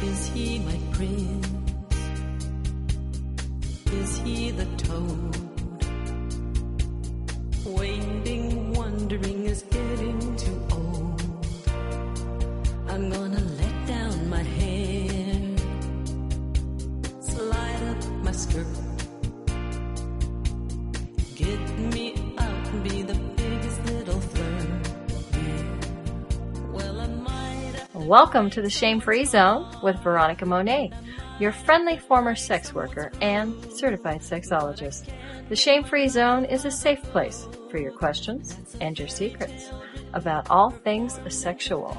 Is he my prince? Is he the toad? Waiting, wondering is getting too old. I'm gonna let down my hair, slide up my skirt, get me out and be the biggest little flirt. Yeah. Well, I might. Welcome to the Shame-Free Zone with Veronica Monet, your friendly former sex worker and certified sexologist. The Shame-Free Zone is a safe place for your questions and your secrets about all things sexual.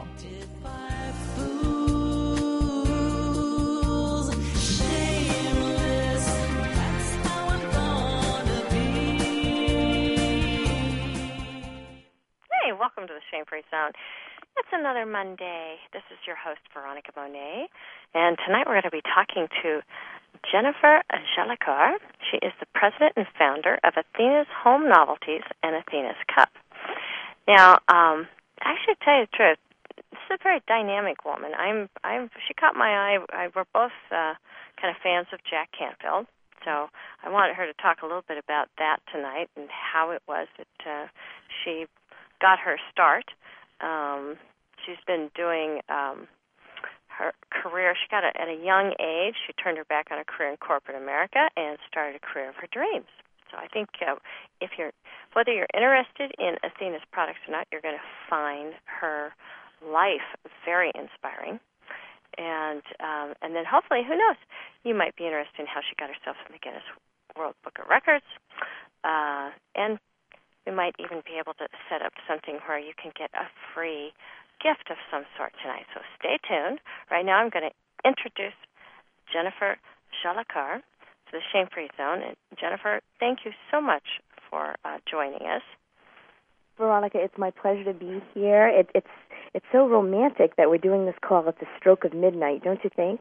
Hey, welcome to the Shame-Free Zone. It's another Monday. This is your host, Veronica Monet, and tonight we're going to be talking to Jennifer Jolicoeur. She is the president and founder of Athena's Home Novelties and Athena's Cup. Now, I should tell you the truth. This is a very dynamic woman. She caught my eye. We're both kind of fans of Jack Canfield, so I wanted her to talk a little bit about that tonight and how it was that she got her start. She's been doing her career. She got it at a young age. She turned her back on a career in corporate America and started a career of her dreams. So I think whether you're interested in Athena's products or not, you're going to find her life very inspiring. And then hopefully, who knows, you might be interested in how she got herself in the Guinness World Book of Records. And we might even be able to set up something where you can get a free gift of some sort tonight. So stay tuned. Right now I'm going to introduce Jennifer Jolicoeur to the Shame-Free Zone. And Jennifer, thank you so much for joining us. Veronica, it's my pleasure to be here. It's so romantic that we're doing this call at the stroke of midnight, don't you think?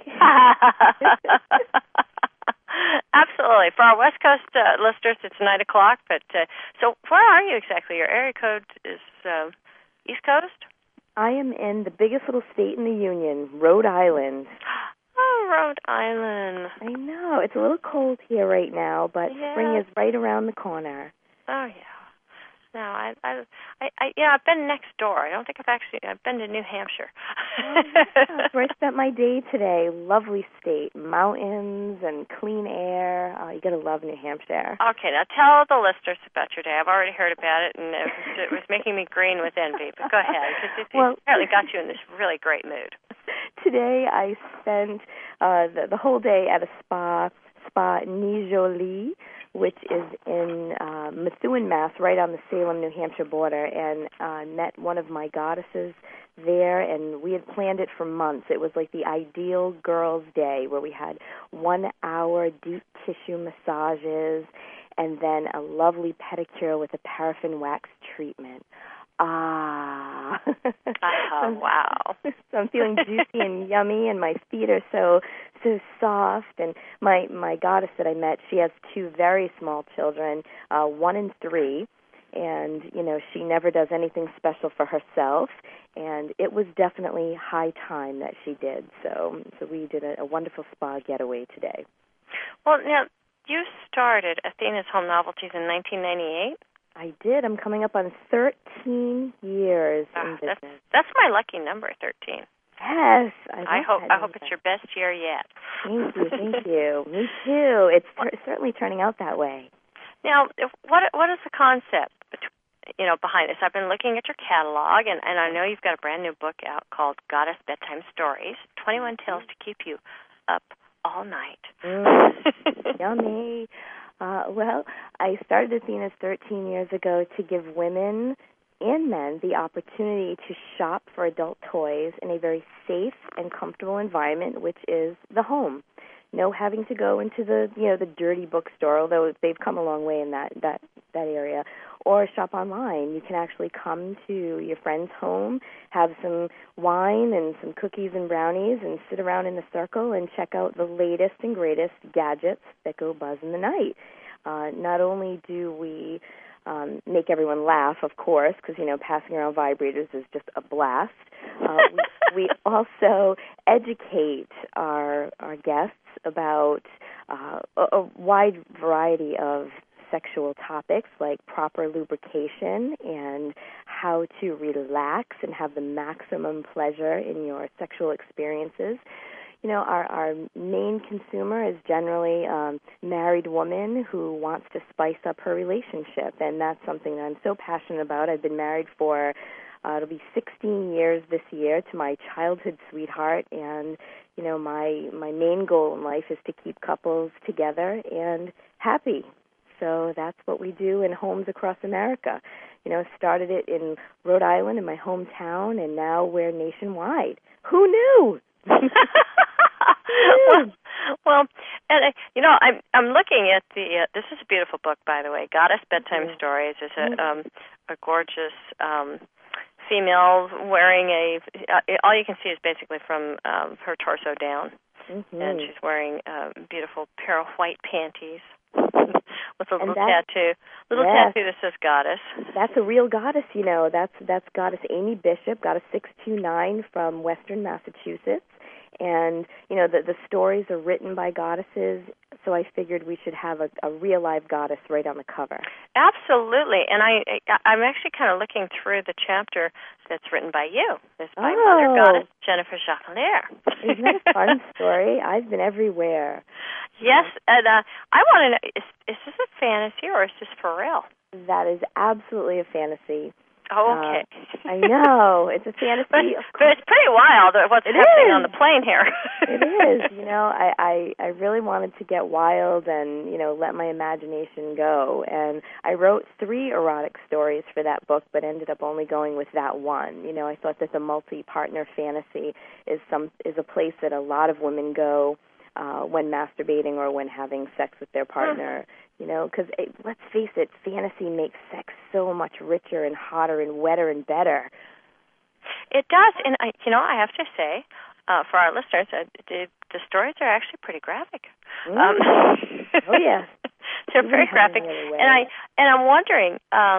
Absolutely. For our West Coast listeners, it's 9 o'clock. But so where are you exactly? Your area code is East Coast? I am in the biggest little state in the Union, Rhode Island. Oh, Rhode Island. I know. It's a little cold here right now, but spring is right around the corner. Oh, yeah. No, I've been next door. I don't think I've been to New Hampshire. That's where I spent my day today. Lovely state, mountains and clean air. You got to love New Hampshire. Okay, now tell the listeners about your day. I've already heard about it, and it was making me green with envy. But go ahead, because it apparently got you in this really great mood. Today I spent the whole day at a Spa Nijoli, which is in Methuen, Mass., right on the Salem, New Hampshire border, and met one of my goddesses there, and we had planned it for months. It was like the ideal girls' day where we had 1 hour deep tissue massages and then a lovely pedicure with a paraffin wax treatment. Oh, wow. So I'm feeling juicy and yummy, and my feet are so soft. And my goddess that I met, she has 2 very small children, 1 and 3, and, she never does anything special for herself, and it was definitely high time that she did. So we did a wonderful spa getaway today. Well, now, you started Athena's Home Novelties in 1998? I did. I'm coming up on 13 years in business. That's my lucky number, 13. Yes. I hope it's your best year yet. Thank you. Me too. It's certainly turning out that way. Now, what is the concept behind this? I've been looking at your catalog, and I know you've got a brand new book out called Goddess Bedtime Stories, 21 Tales to Keep You Up All Night. Yummy. Well, I started Athena's 13 years ago to give women and men the opportunity to shop for adult toys in a very safe and comfortable environment, which is the home. No having to go into the dirty bookstore, although they've come a long way in that area, or shop online. You can actually come to your friend's home, have some wine and some cookies and brownies, and sit around in a circle and check out the latest and greatest gadgets that go buzz in the night. Not only do we make everyone laugh, of course, because, passing around vibrators is just a blast. We also educate our guests about a wide variety of sexual topics like proper lubrication and how to relax and have the maximum pleasure in your sexual experiences. Our main consumer is generally a married woman who wants to spice up her relationship, and that's something that I'm so passionate about. I've been married for, it'll be 16 years this year to my childhood sweetheart, and, my main goal in life is to keep couples together and happy. So that's what we do in homes across America. Started it in Rhode Island, in my hometown, and now we're nationwide. Who knew? Well, and I'm looking at the. This is a beautiful book, by the way. Goddess Bedtime Stories is a gorgeous female wearing all you can see is basically from her torso down, and she's wearing a beautiful pair of white panties with a little tattoo that says Goddess. That's a real goddess, That's Goddess Amy Bishop, Goddess 629 from Western Massachusetts. And, the stories are written by goddesses, so I figured we should have a real live goddess right on the cover. Absolutely. And I'm actually kind of looking through the chapter that's written by you. It's by Mother Goddess Jennifer Jacquelaire. Isn't that a fun story? I've been everywhere. Yes, and I want to know, is this a fantasy or is this for real? That is absolutely a fantasy. Oh, okay. I know. It's a fantasy. But it's pretty wild what's happening on the plane here. It is. I really wanted to get wild and, let my imagination go. And I wrote 3 erotic stories for that book, but ended up only going with that one. I thought that the multi-partner fantasy is a place that a lot of women go when masturbating or when having sex with their partner. Because let's face it, fantasy makes sex so much richer and hotter and wetter and better. It does, and I have to say, for our listeners, the stories are actually pretty graphic. Oh yeah, they're very graphic, and I'm wondering,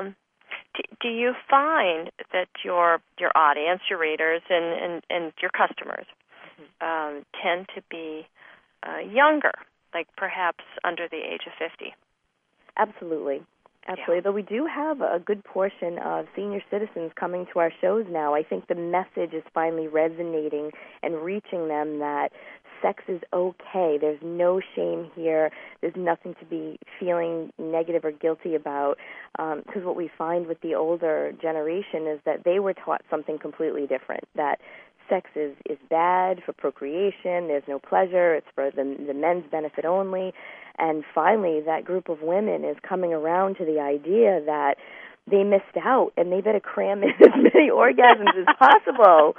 do you find that your audience, your readers, and your customers tend to be younger, like perhaps under the age of 50? Absolutely. Though we do have a good portion of senior citizens coming to our shows now. I think the message is finally resonating and reaching them that sex is okay. There's no shame here. There's nothing to be feeling negative or guilty about. Because what we find with the older generation is that they were taught something completely different, that sex is bad for procreation, there's no pleasure, it's for the men's benefit only. And finally, that group of women is coming around to the idea that they missed out and they better cram in as many orgasms as possible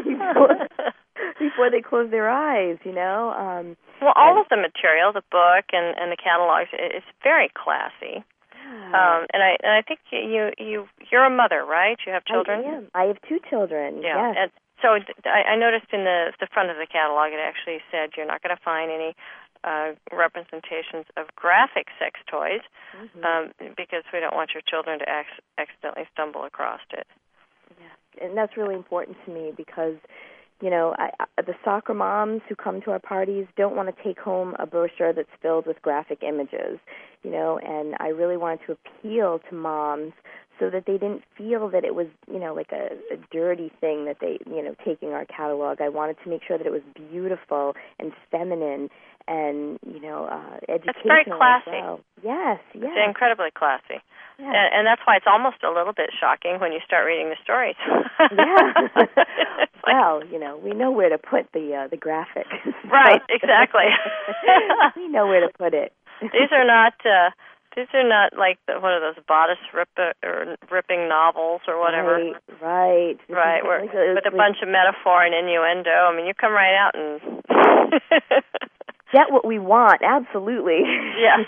before they close their eyes, Well, all of the material, the book and the catalogs, it's very classy. And I think you're a mother, right? You have children? I am. I have 2 children, yeah. Yes. And so I noticed in the front of the catalog it actually said you're not going to find any representations of graphic sex toys because we don't want your children to accidentally stumble across it. Yeah, and that's really important to me because, the soccer moms who come to our parties don't want to take home a brochure that's filled with graphic images, and I really wanted to appeal to moms so that they didn't feel that it was, like a dirty thing that they, taking our catalog. I wanted to make sure that it was beautiful and feminine and, educational. It's very classy. As well. Yes. It's incredibly classy. Yeah. And that's why it's almost a little bit shocking when you start reading the stories. Yeah. Well, we know where to put the graphics. Right, exactly. We know where to put it. These are not like one of those bodice ripping novels or whatever. Right. With a bunch of metaphor and innuendo. I mean, you come right out and get what we want. Absolutely. Yes.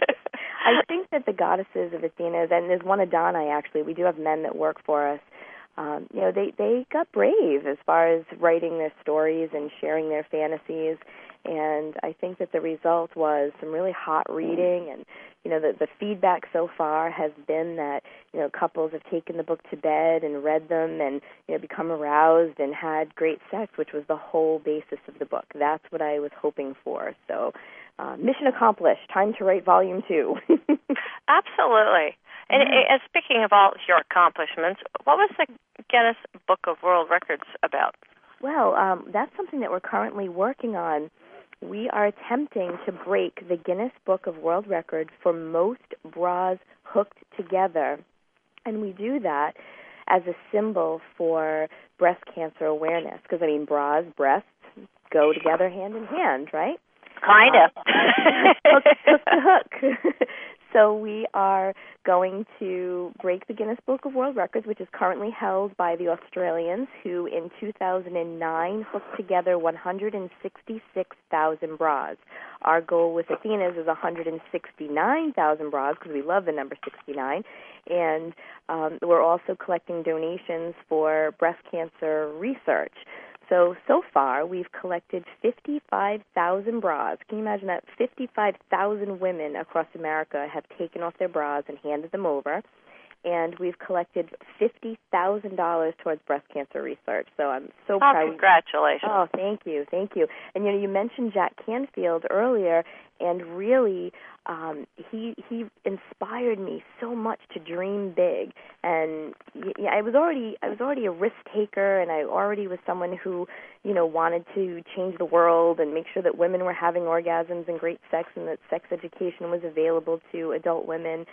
I think that the goddesses of Athena, and there's one Adonai actually. We do have men that work for us. they got brave as far as writing their stories and sharing their fantasies. And I think that the result was some really hot reading, and the feedback so far has been that couples have taken the book to bed and read them, and become aroused and had great sex, which was the whole basis of the book. That's what I was hoping for. So, mission accomplished. Time to write volume 2. Absolutely. And speaking of all your accomplishments, what was the Guinness Book of World Records about? Well, that's something that we're currently working on. We are attempting to break the Guinness Book of World Records for most bras hooked together. And we do that as a symbol for breast cancer awareness. Because, bras, breasts go together hand in hand, right? Kind of. Hook to hook. So we are going to break the Guinness Book of World Records, which is currently held by the Australians, who in 2009 hooked together 166,000 bras. Our goal with Athena's is 169,000 bras, because we love the number 69. And we're also collecting donations for breast cancer research. So far, we've collected 55,000 bras. Can you imagine that? 55,000 women across America have taken off their bras and handed them over. And we've collected $50,000 towards breast cancer research. So I'm so proud. Congratulations. Oh, thank you. And you mentioned Jack Canfield earlier, and really he inspired me so much to dream big. And I was already a risk taker, and I already was someone who wanted to change the world and make sure that women were having orgasms and great sex, and that sex education was available to adult women.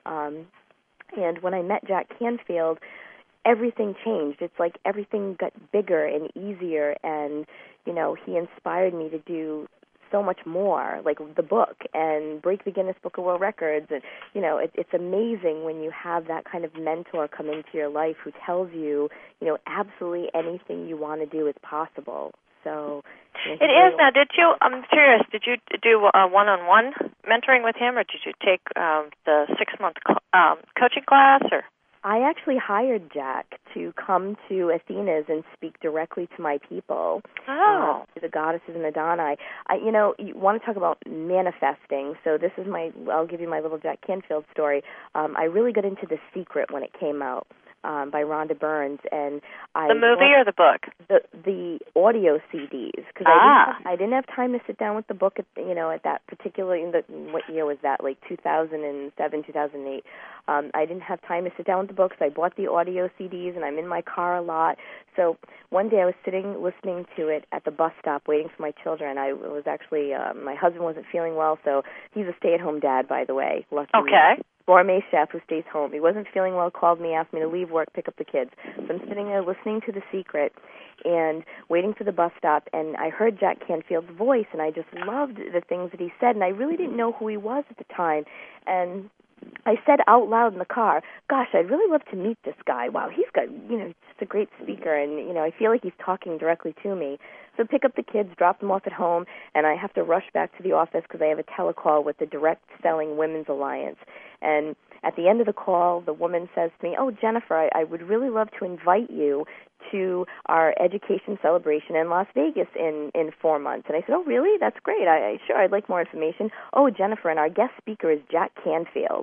And when I met Jack Canfield, everything changed. It's like everything got bigger and easier, and he inspired me to do so much more, like the book and break the Guinness Book of World Records. And it's amazing when you have that kind of mentor come into your life who tells you, absolutely anything you want to do is possible. So it is now. I'm curious, did you do one-on-one mentoring with him, or did you take the 6-month coaching class? Or I actually hired Jack to come to Athena's and speak directly to my people, to the goddesses and the Adonai. You want to talk about manifesting. So this is I'll give you my little Jack Canfield story. I really got into The Secret when it came out. By Rhonda Burns, and the movie or the book? The audio CDs, because I didn't have time to sit down with the book at that particular what year was that, like 2007, 2008. I didn't have time to sit down with the books. I bought the audio CDs, and I'm in my car a lot. So one day I was sitting listening to it at the bus stop, waiting for my children. I was actually my husband wasn't feeling well, so he's a stay-at-home dad, by the way. Lucky okay. Gourmet chef who stays home. He wasn't feeling well, called me, asked me to leave work, pick up the kids. So I'm sitting there listening to The Secret and waiting for the bus stop, and I heard Jack Canfield's voice, and I just loved the things that he said, and I really didn't know who he was at the time. And I said out loud in the car, gosh, I'd really love to meet this guy. Wow, he's got, just a great speaker, and, I feel like he's talking directly to me. So pick up the kids, drop them off at home, and I have to rush back to the office because I have a telecall with the Direct Selling Women's Alliance. And at the end of the call, the woman says to me, oh, Jennifer, I would really love to invite you to our education celebration in Las Vegas in 4 months. And I said, oh, really? That's great. Sure, I'd like more information. Oh, Jennifer, and our guest speaker is Jack Canfield.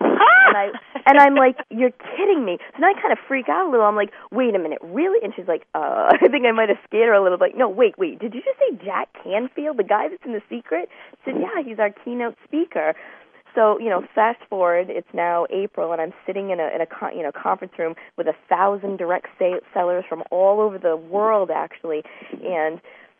and I'm like, you're kidding me. So now I kind of freak out a little. I'm like, wait a minute, really? And she's like, I think I might have scared her a little. Like, no, wait, did you just say Jack Canfield, the guy that's in The Secret? I said, yeah, he's our keynote speaker. So, fast forward, it's now April, and I'm sitting in a conference room with 1,000 direct sellers from all over the world, actually, and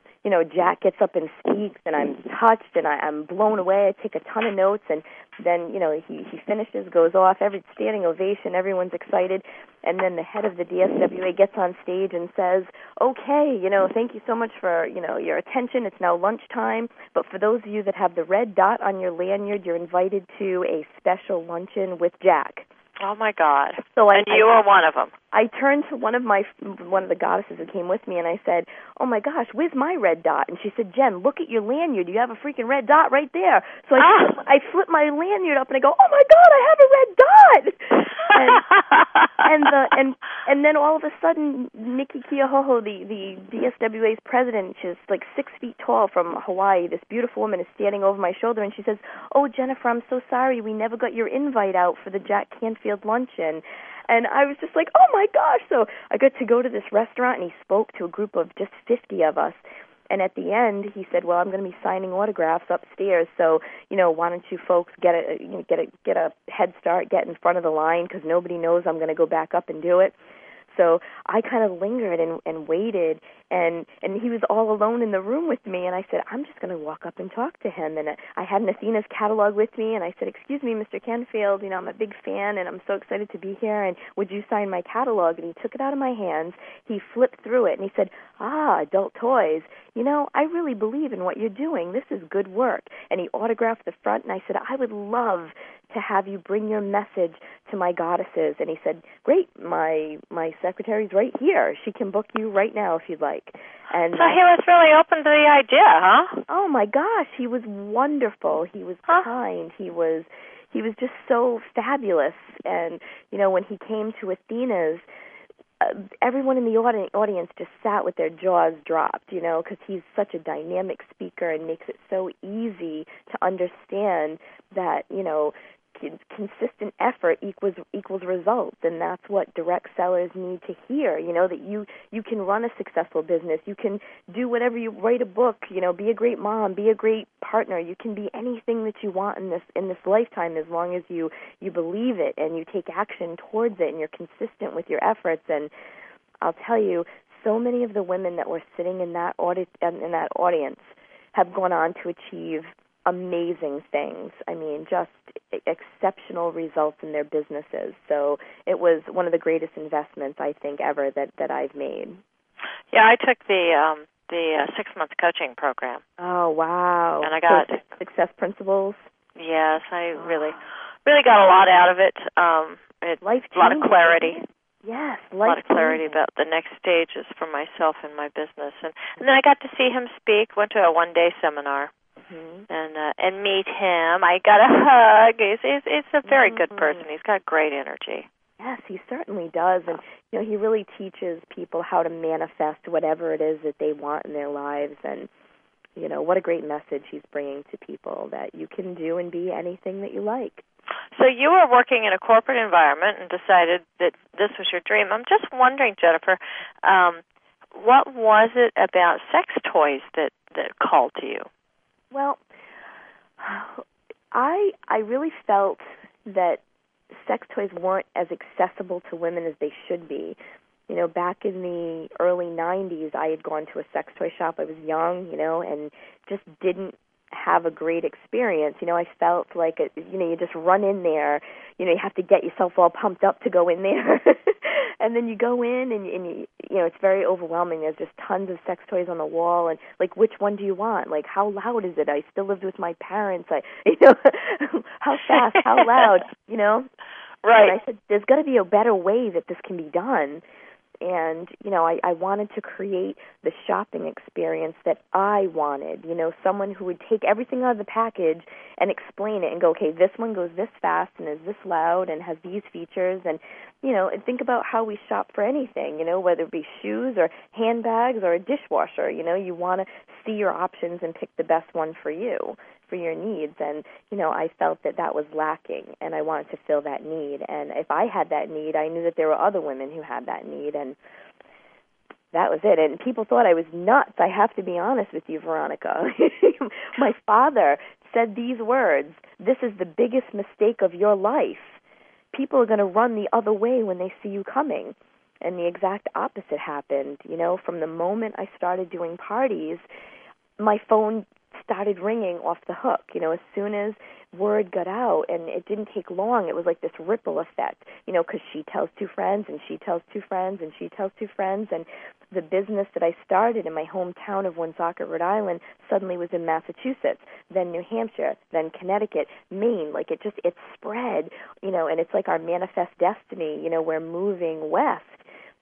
Jack gets up and speaks, and I'm touched, and I'm blown away. I take a ton of notes, and then, he finishes, goes off, every standing ovation, everyone's excited, and then the head of the DSWA gets on stage and says, okay, thank you so much for, your attention. It's now lunchtime, but for those of you that have the red dot on your lanyard, you're invited to a special luncheon with Jack. Oh, my God. So you were one of them. I turned to one of the goddesses who came with me, and I said, oh, my gosh, where's my red dot? And she said, Jen, look at your lanyard. You have a freaking red dot right there. So I flip my lanyard up, and I go, oh, my God, I have a red dot. and then all of a sudden, Nikki Keohoho, the DSWA's president, she's like 6 feet tall from Hawaii. This beautiful woman is standing over my shoulder, and she says, "Oh, Jennifer, I'm so sorry. We never got your invite out for the Jack Canfield luncheon." And I was just like, "Oh my gosh!" So I got to go to this restaurant, and he spoke to a group of just 50 of us. And at the end, he said, "Well, I'm going to be signing autographs upstairs, so why don't you folks get a head start, get in front of the line, because nobody knows I'm going to go back up and do it." So I kind of lingered and waited, and he was all alone in the room with me, and I said, "I'm just going to walk up and talk to him." And I had an Athena's catalog with me, and I said, "Excuse me, Mr. Canfield, I'm a big fan, and I'm so excited to be here, and would you sign my catalog?" And he took it out of my hands, he flipped through it, and he said, "Adult toys. I really believe in what you're doing. This is good work." And he autographed the front, and I said, "I would love to have you bring your message to my goddesses." And he said, "Great, my secretary's right here. She can book you right now if you'd like." And so he was really open to the idea, huh? Oh my gosh, he was wonderful. He was kind. He was just so fabulous. And when he came to Athena's, everyone in the audience just sat with their jaws dropped, because he's such a dynamic speaker and makes it so easy to understand that, consistent effort equals results, and that's what direct sellers need to hear, that you can run a successful business, you can do whatever, you write a book, be a great mom, be a great partner, you can be anything that you want in this lifetime as long as you believe it and you take action towards it and you're consistent with your efforts. And I'll tell you, so many of the women that were sitting in that audience have gone on to achieve amazing things. I mean, just exceptional results in their businesses. So it was one of the greatest investments, I think, ever that I've made. Yeah, I took the 6-month coaching program. Oh, wow. And I got Success Principles. Yes, I really got a lot out of it. A lot of clarity. Yes, a lot of clarity about the next stages for myself and my business. And then I got to see him speak, went to a one-day seminar. And meet him. I got a hug. He's a very good person. He's got great energy. Yes, he certainly does. And he really teaches people how to manifest whatever it is that they want in their lives. And what a great message he's bringing to people, that you can do and be anything that you like. So you were working in a corporate environment and decided that this was your dream. I'm just wondering, Jennifer, what was it about sex toys that called to you? Well, I really felt that sex toys weren't as accessible to women as they should be. Back in the early 90s, I had gone to a sex toy shop. I was young, and just didn't have a great experience. I felt like, you just run in there, you have to get yourself all pumped up to go in there. And then you go in and you it's very overwhelming. There's just tons of sex toys on the wall, and like, which one do you want? Like, how loud is it? I still lived with my parents. How fast, how loud, Right. And I said, there's got to be a better way that this can be done. And, I wanted to create the shopping experience that I wanted, someone who would take everything out of the package and explain it and go, okay, this one goes this fast and is this loud and has these features. And, and think about how we shop for anything, whether it be shoes or handbags or a dishwasher. You want to see your options and pick the best one for you, for your needs. And, I felt that was lacking, and I wanted to fill that need. And if I had that need, I knew that there were other women who had that need, and that was it. And people thought I was nuts. I have to be honest with you, Veronica. My father said these words: "This is the biggest mistake of your life. People are going to run the other way when they see you coming." And the exact opposite happened. From the moment I started doing parties, my phone started ringing off the hook. As soon as word got out, and it didn't take long, it was like this ripple effect, because she tells two friends, and she tells two friends, and she tells two friends, and the business that I started in my hometown of Woonsocket, Rhode Island, suddenly was in Massachusetts, then New Hampshire, then Connecticut, Maine. Like, it spread, and it's like our manifest destiny, we're moving west.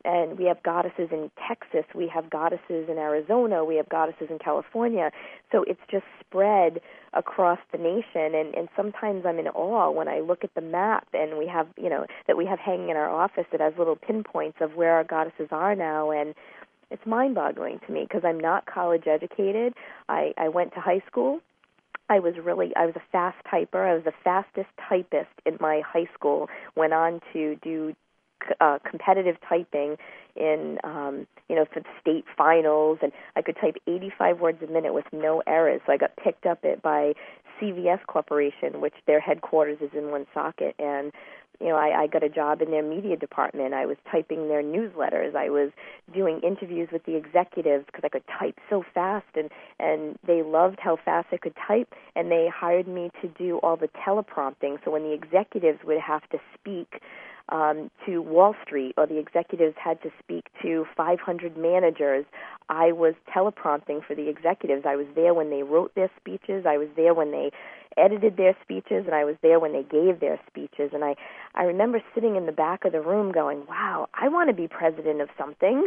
And we have goddesses in Texas, we have goddesses in Arizona, we have goddesses in California. So it's just spread across the nation, and sometimes I'm in awe when I look at the map and we have, that we have hanging in our office that has little pinpoints of where our goddesses are now, and it's mind-boggling to me because I'm not college educated. I went to high school. I was a fast typer. I was the fastest typist in my high school. Went on to do competitive typing in, for the state finals, and I could type 85 words a minute with no errors. So I got picked up by CVS Corporation, which their headquarters is in Woonsocket, and I got a job in their media department. I was typing their newsletters. I was doing interviews with the executives because I could type so fast, and they loved how fast I could type, and they hired me to do all the teleprompting. So when the executives would have to speak to Wall Street, or the executives had to speak to 500 managers, I was teleprompting for the executives. I was there when they wrote their speeches. I was there when they edited their speeches, and I was there when they gave their speeches. And I remember sitting in the back of the room going, wow, I want to be president of something.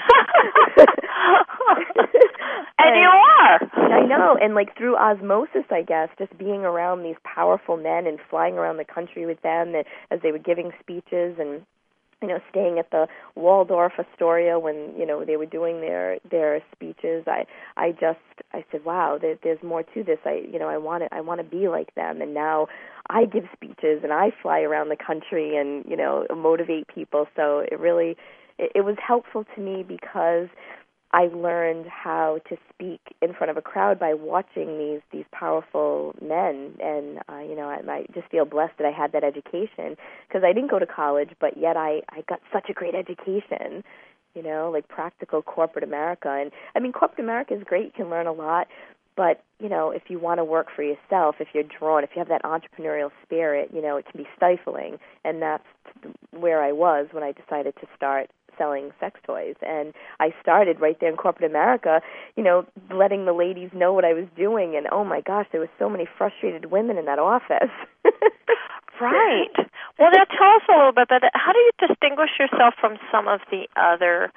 And you are. I know, and through osmosis, I guess, just being around these powerful men and flying around the country with them as they were giving speeches, and staying at the Waldorf Astoria when they were doing their speeches. I said, wow, there's more to this. I want to be like them, and now I give speeches and I fly around the country and motivate people. So it was helpful to me because I learned how to speak in front of a crowd by watching these powerful men, and I just feel blessed that I had that education, because I didn't go to college, but yet I got such a great education, practical corporate America. And I mean, corporate America is great; you can learn a lot. But if you want to work for yourself, if you're drawn, if you have that entrepreneurial spirit, it can be stifling, and that's where I was when I decided to start selling sex toys. And I started right there in corporate America, letting the ladies know what I was doing, and oh my gosh, there were so many frustrated women in that office. Right. Well, now tell us a little bit about that. How do you distinguish yourself from some of the other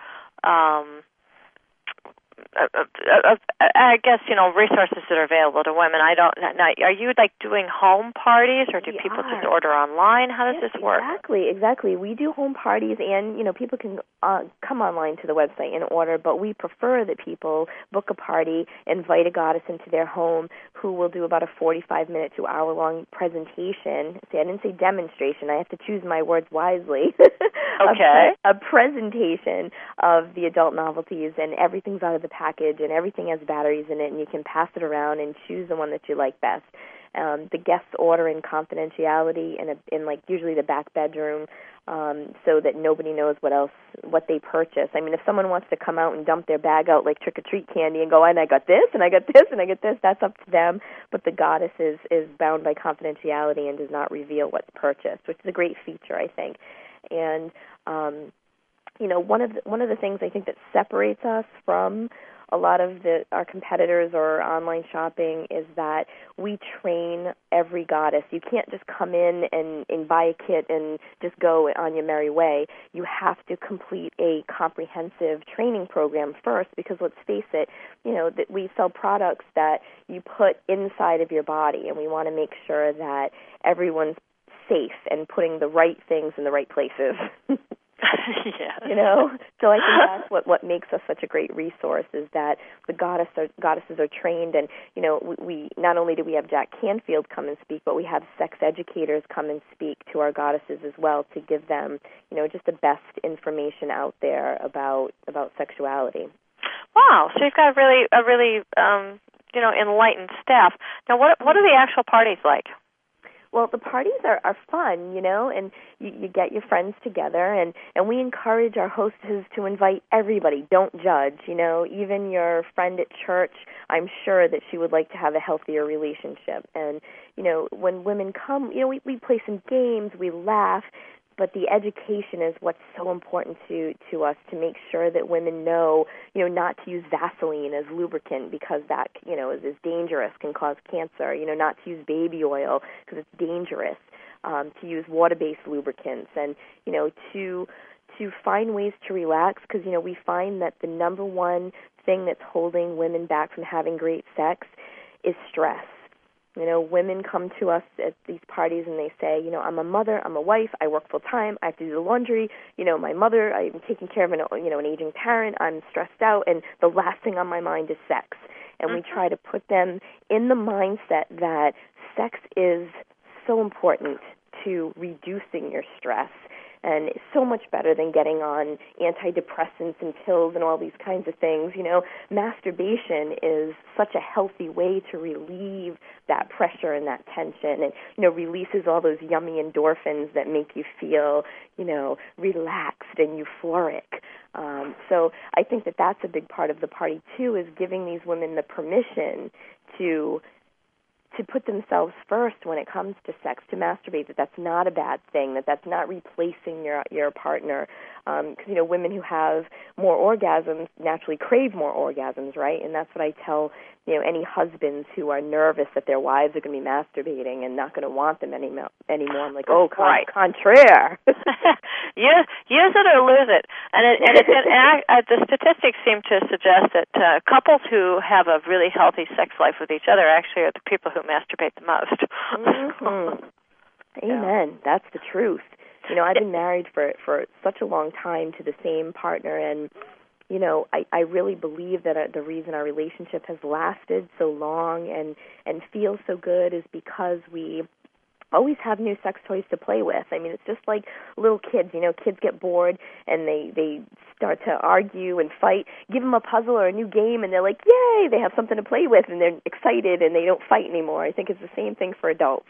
I guess, resources that are available to women? Are you doing home parties, or do people just order online? How does this work? Exactly. We do home parties, and, people can come online to the website and order, but we prefer that people book a party, invite a goddess into their home who will do about a 45-minute to hour-long presentation. See, I didn't say demonstration. I have to choose my words wisely. Okay. A presentation of the adult novelties, and everything's out of the package, and everything has batteries in it, and you can pass it around and choose the one that you like best. The guests order in confidentiality in usually the back bedroom, so that nobody knows what they purchase. I mean, if someone wants to come out and dump their bag out like trick-or-treat candy and go, and I got this, and I got this, and I got this, that's up to them. But the goddess is bound by confidentiality and does not reveal what's purchased, which is a great feature, I think. And one of the things I think that separates us from a lot of our competitors or online shopping is that we train every goddess. You can't just come in and buy a kit and just go on your merry way. You have to complete a comprehensive training program first, because let's face it, that we sell products that you put inside of your body, and we want to make sure that everyone's safe and putting the right things in the right places. Yes. So I think that's what makes us such a great resource, is that the goddesses are trained, and we not only do we have Jack Canfield come and speak, but we have sex educators come and speak to our goddesses as well, to give them just the best information out there about sexuality. Wow! So you've got a really enlightened staff. Now, what are the actual parties like? Well, the parties are fun, and you get your friends together, and we encourage our hostesses to invite everybody. Don't judge, even your friend at church. I'm sure that she would like to have a healthier relationship. And, when women come, we play some games, we laugh, but the education is what's so important to us, to make sure that women know, not to use Vaseline as lubricant, because that, is dangerous, can cause cancer, not to use baby oil because it's dangerous, to use water-based lubricants, and, to find ways to relax, because, we find that the number one thing that's holding women back from having great sex is stress. Women come to us at these parties and they say, I'm a mother, I'm a wife, I work full time, I have to do the laundry, my mother, I'm taking care of an aging parent, I'm stressed out, and the last thing on my mind is sex. And we try to put them in the mindset that sex is so important to reducing your stress, and it's so much better than getting on antidepressants and pills and all these kinds of things. Masturbation is such a healthy way to relieve that pressure and that tension, and, releases all those yummy endorphins that make you feel, relaxed and euphoric. So I think that that's a big part of the party, too, is giving these women the permission to put themselves first when it comes to sex, to masturbate, that's not a bad thing, that's not replacing your partner. Because, women who have more orgasms naturally crave more orgasms, right? And that's what I tell, any husbands who are nervous that their wives are going to be masturbating and not going to want them anymore. I'm like, contraire. Use it or lose it. And the statistics seem to suggest that couples who have a really healthy sex life with each other actually are the people who masturbate the most. Mm-hmm. Amen. That's the truth. I've been married for such a long time to the same partner, and I really believe that the reason our relationship has lasted so long and feels so good is because we always have new sex toys to play with. I mean, it's just like little kids. Kids get bored and they start to argue and fight. Give them a puzzle or a new game, and they're like, yay, they have something to play with, and they're excited, and they don't fight anymore. I think it's the same thing for adults.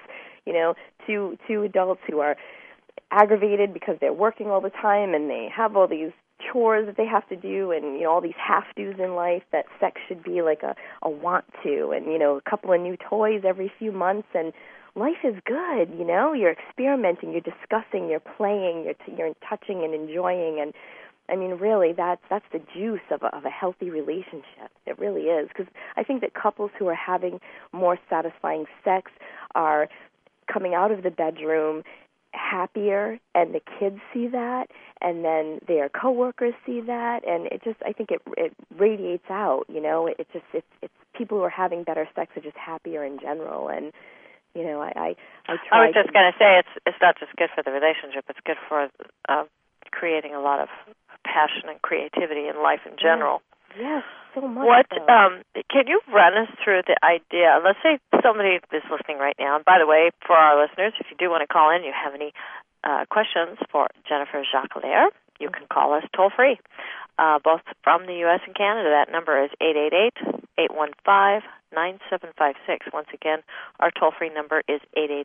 Two adults who are aggravated because they're working all the time and they have all these chores that they have to do, and all these have-tos in life, that sex should be like a want to, and a couple of new toys every few months, and life is good. You're experimenting, you're discussing, you're playing, you're touching and enjoying, and I mean, really, that's the juice of a healthy relationship. It really is, because I think that couples who are having more satisfying sex are coming out of the bedroom happier, and the kids see that, and then their coworkers see that, and I think it radiates out. It's people who are having better sex are just happier in general, and I was just going to say it's not just good for the relationship; it's good for creating a lot of passion and creativity in life in general. Yes, so much. Can you run us through the idea? Let's say somebody is listening right now. And by the way, for our listeners, if you do want to call in, you have any questions for Jennifer Jacquelaire, you can call us toll free, both from the U.S. and Canada. That number is 888-815-9756. Once again, our toll free number is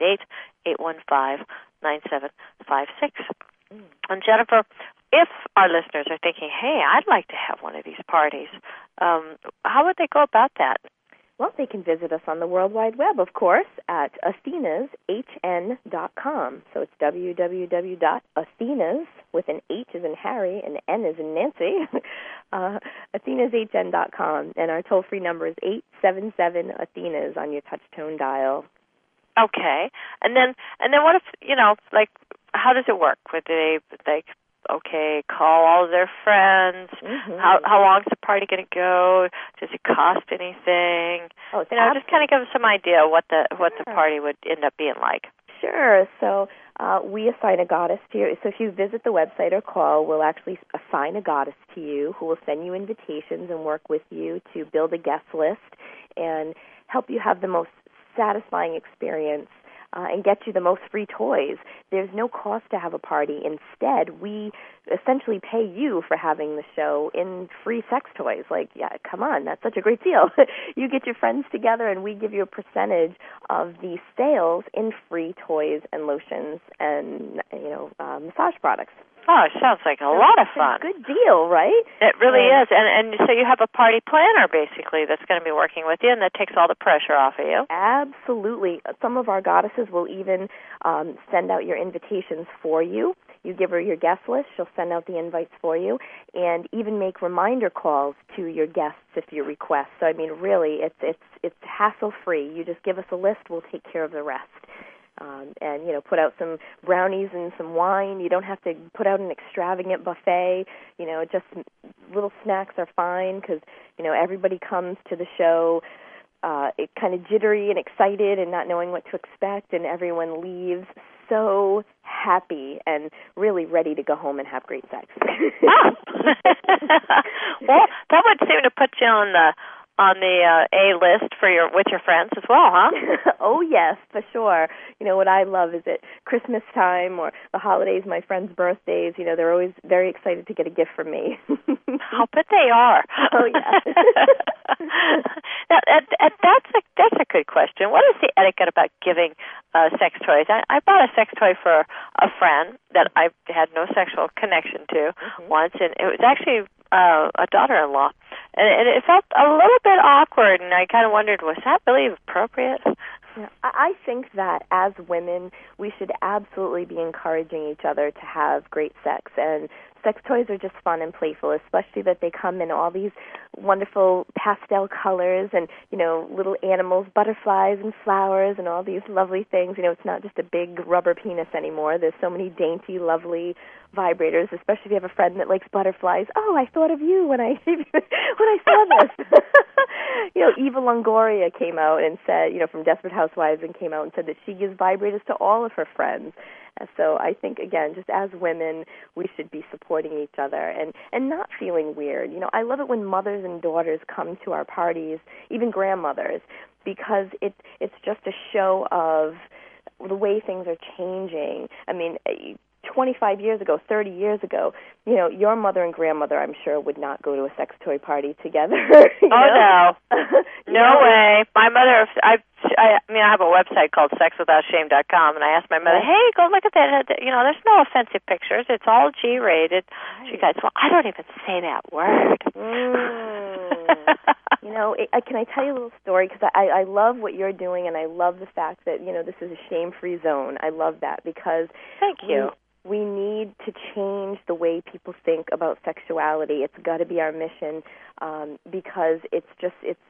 888-815-9756. And Jennifer, if our listeners are thinking, hey, I'd like to have one of these parties, how would they go about that? Well, they can visit us on the World Wide Web, of course, at athenashn.com. So it's www.athenas, with an H as in Harry and N as in Nancy, athenashn.com. And our toll-free number is 877-ATHENAS on your touch-tone dial. Okay. And then what if, how does it work? Would they, call all of their friends? Mm-hmm. How long's the party going to go? Does it cost anything? Just kind of give us some idea what the party would end up being like. Sure. So we assign a goddess to you. So if you visit the website or call, we'll actually assign a goddess to you who will send you invitations and work with you to build a guest list and help you have the most satisfying experience and get you the most free toys. There's no cost to have a party. Instead, we essentially pay you for having the show in free sex toys. Come on, that's such a great deal. You get your friends together, and we give you a percentage of the sales in free toys and lotions and, massage products. Oh, it sounds like a lot of fun. It's a good deal, right? It really is. And so you have a party planner, basically, that's going to be working with you, and that takes all the pressure off of you. Absolutely. Some of our goddesses will even send out your invitations for you. You give her your guest list, she'll send out the invites for you, and even make reminder calls to your guests if you request. So, really, it's hassle-free. You just give us a list, we'll take care of the rest. and put out some brownies and some wine. You don't have to put out an extravagant buffet. Just little snacks are fine because everybody comes to the show kind of jittery and excited and not knowing what to expect, and everyone leaves so happy and really ready to go home and have great sex. Well, that would seem to put you on the A list with your friends as well, huh? Oh yes, for sure. What I love is at Christmas time or the holidays, my friends' birthdays. They're always very excited to get a gift from me. I'll bet they are. Oh yeah. Now, that's a good question. What is the etiquette about giving sex toys? I bought a sex toy for a friend that I had no sexual connection to once, and it was actually a daughter-in-law. And it felt a little bit awkward, and I kind of wondered, was that really appropriate? Yeah, I think that as women, we should absolutely be encouraging each other to have great sex. And sex toys are just fun and playful, especially that they come in all these wonderful pastel colors and, little animals, butterflies and flowers and all these lovely things. It's not just a big rubber penis anymore. There's so many dainty, lovely vibrators, especially if you have a friend that likes butterflies. Oh, I thought of you when I saw this. Eva Longoria came out and said, from Desperate Housewives, and came out and said that she gives vibrators to all of her friends. And so I think, again, just as women, we should be supporting each other and not feeling weird. I love it when mothers and daughters come to our parties, even grandmothers, because it's just a show of the way things are changing. I mean, 25 years ago, 30 years ago, your mother and grandmother, I'm sure, would not go to a sex toy party together. No. No way. My mother, I have a website called sexwithoutshame.com, and I asked my mother, hey, go look at that. There's no offensive pictures. It's all G-rated. Right. She goes, well, I don't even say that word. Can I tell you a little story? Because I love what you're doing, and I love the fact that, this is a shame-free zone. I love that because Thank you. We need to change the way people think about sexuality. It's got to be our mission because it's just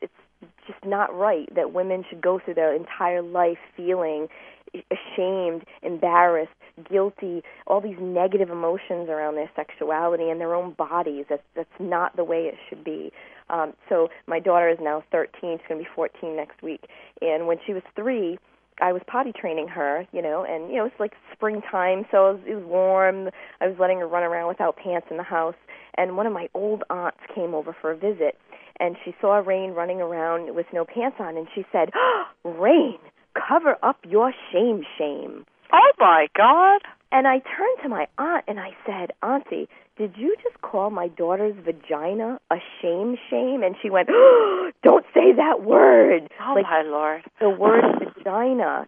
not right that women should go through their entire life feeling ashamed, embarrassed, guilty, all these negative emotions around their sexuality and their own bodies. That's not the way it should be. So my daughter is now 13. She's going to be 14 next week. And when she was 3, I was potty training her, and it's like springtime, so it was warm. I was letting her run around without pants in the house, and one of my old aunts came over for a visit, and she saw Rain running around with no pants on, and she said, Rain, cover up your shame. Oh, my God. And I turned to my aunt, and I said, Auntie, did you just call my daughter's vagina a shame? And she went, don't say that word. Oh, my Lord. The word vagina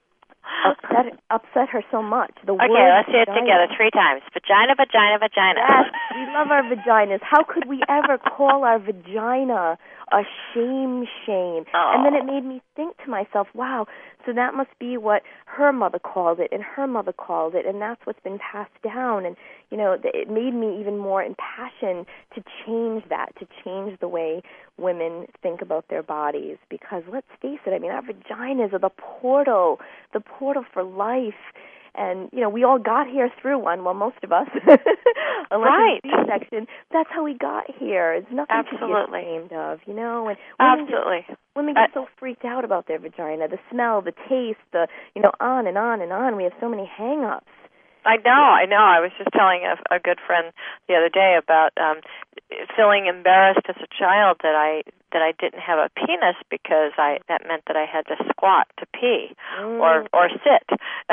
upset her so much. Okay, let's say it together 3 times. Vagina, vagina, vagina. Yes, we love our vaginas. How could we ever call our vagina a shame? Oh. And then it made me think to myself, wow, so that must be what her mother called it, and her mother called it, and that's what's been passed down. And, it made me even more impassioned to change that, to change the way women think about their bodies. Because let's face it, our vaginas are the portal for life. And, we all got here through one, well, most of us. Right. C-section, that's how we got here. It's nothing Absolutely. to be ashamed of, And Absolutely. Women get so freaked out about their vagina, the smell, the taste, on and on and on. We have so many hang-ups. I know. I was just telling a good friend the other day about feeling embarrassed as a child that I didn't have a penis because that meant that I had to squat to pee or sit.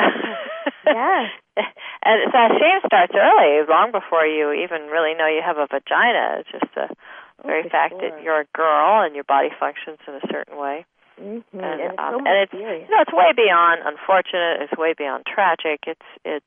Yeah. And so shame starts early, long before you even really know you have a vagina. It's just the very fact that you're a girl and your body functions in a certain way. Mm-hmm. And it's so much serious. It's way beyond unfortunate. It's way beyond tragic. It's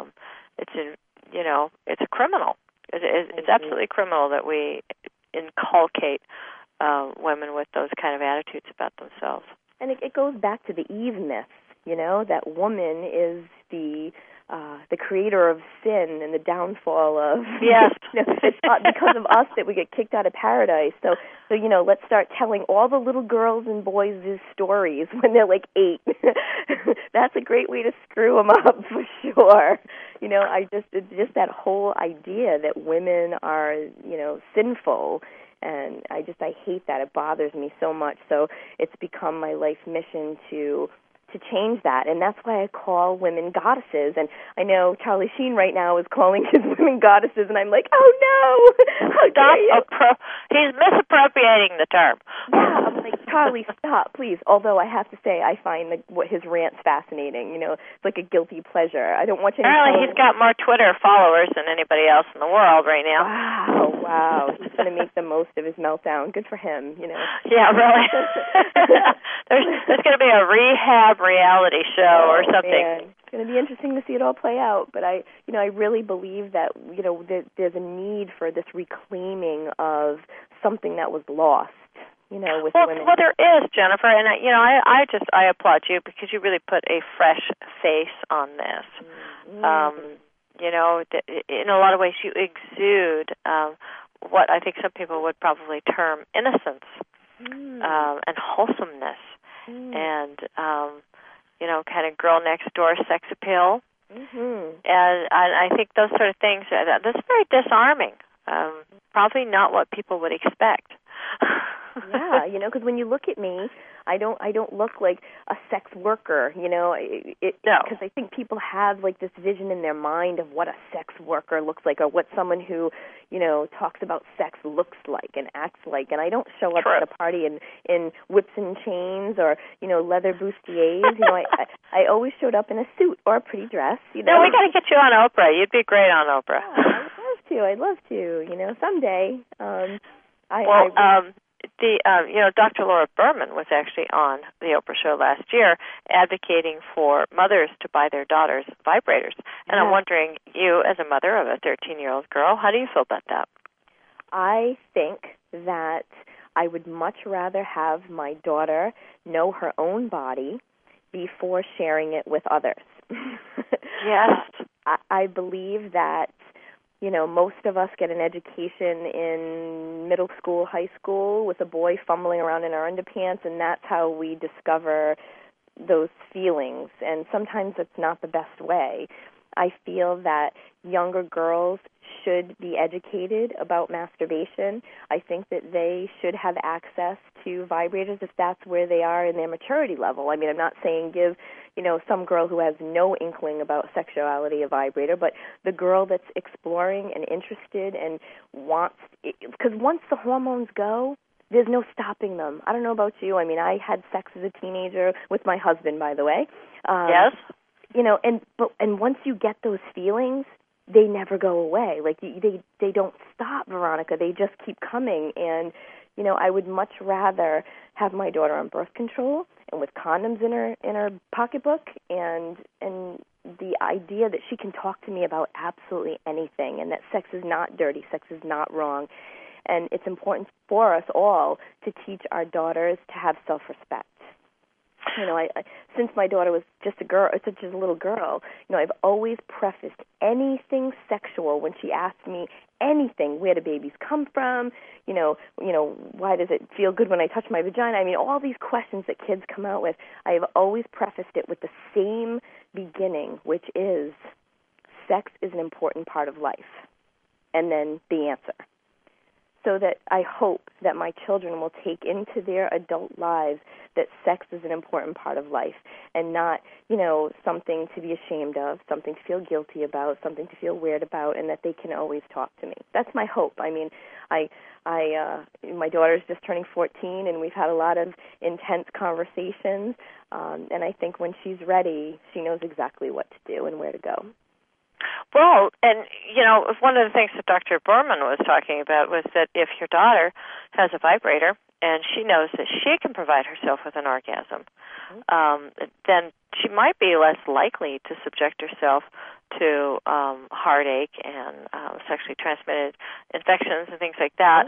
a criminal. It's absolutely criminal that we inculcate women with those kind of attitudes about themselves. And it goes back to the Eve myth, that woman is the the creator of sin and the downfall of yes. It's because of us that we get kicked out of paradise. So let's start telling all the little girls and boys these stories when they're like 8. That's a great way to screw them up for sure. It's just that whole idea that women are sinful. And I hate that. It bothers me so much. So it's become my life mission to change that, and that's why I call women goddesses. And I know Charlie Sheen right now is calling his women goddesses, and I'm like, oh no! How dare you? He's misappropriating the term. Yeah, I'm like, Charlie, stop, please. Although I have to say, I find his rants fascinating. It's like a guilty pleasure. I don't want you to. Apparently, he's got more Twitter followers than anybody else in the world right now. Wow! He's going to make the most of his meltdown. Good for him. Yeah, really. There's going to be a rehab reality show or something. Man. It's going to be interesting to see it all play out, but I really believe that there's a need for this reclaiming of something that was lost. With women. Well, there is, Jennifer, and I applaud you because you really put a fresh face on this. Mm-hmm. In a lot of ways, you exude what I think some people would probably term innocence and wholesomeness. And, kind of girl next door sex appeal. Mm-hmm. And I think those sort of things, that's very disarming. Probably not what people would expect. Yeah, because when you look at me, I don't look like a sex worker, No. Because I think people have like this vision in their mind of what a sex worker looks like, or what someone who, talks about sex looks like and acts like. And I don't show up at a party in whips and chains or, leather bustiers. I always showed up in a suit or a pretty dress. No, we got to get you on Oprah. You'd be great on Oprah. Yeah, I'd love to. Someday. Dr. Laura Berman was actually on the Oprah show last year advocating for mothers to buy their daughters vibrators. And I'm wondering, you as a mother of a 13-year-old girl, how do you feel about that? I think that I would much rather have my daughter know her own body before sharing it with others. Yes. I believe that most of us get an education in middle school, high school, with a boy fumbling around in our underpants, and that's how we discover those feelings. And sometimes it's not the best way. I feel that younger girls should be educated about masturbation. I think that they should have access to vibrators if that's where they are in their maturity level. I mean, I'm not saying give, some girl who has no inkling about sexuality a vibrator, but the girl that's exploring and interested and wants, because once the hormones go, there's no stopping them. I don't know about you. I mean, I had sex as a teenager with my husband, by the way. Yes. And once you get those feelings, they never go away. Like they don't stop, Veronica. They just keep coming. And I would much rather have my daughter on birth control and with condoms in her pocketbook, and the idea that she can talk to me about absolutely anything, and that sex is not dirty, sex is not wrong. And it's important for us all to teach our daughters to have self-respect. Since my daughter was just a little girl, I've always prefaced anything sexual when she asked me anything. Where do babies come from? Why does it feel good when I touch my vagina? I mean, all these questions that kids come out with, I have always prefaced it with the same beginning, which is sex is an important part of life, and then the answer. So that I hope that my children will take into their adult lives that sex is an important part of life and not, something to be ashamed of, something to feel guilty about, something to feel weird about, and that they can always talk to me. That's my hope. I mean, my daughter's just turning 14, and we've had a lot of intense conversations, and I think when she's ready, she knows exactly what to do and where to go. Well, and, one of the things that Dr. Berman was talking about was that if your daughter has a vibrator and she knows that she can provide herself with an orgasm, then she might be less likely to subject herself to heartache and sexually transmitted infections and things like that.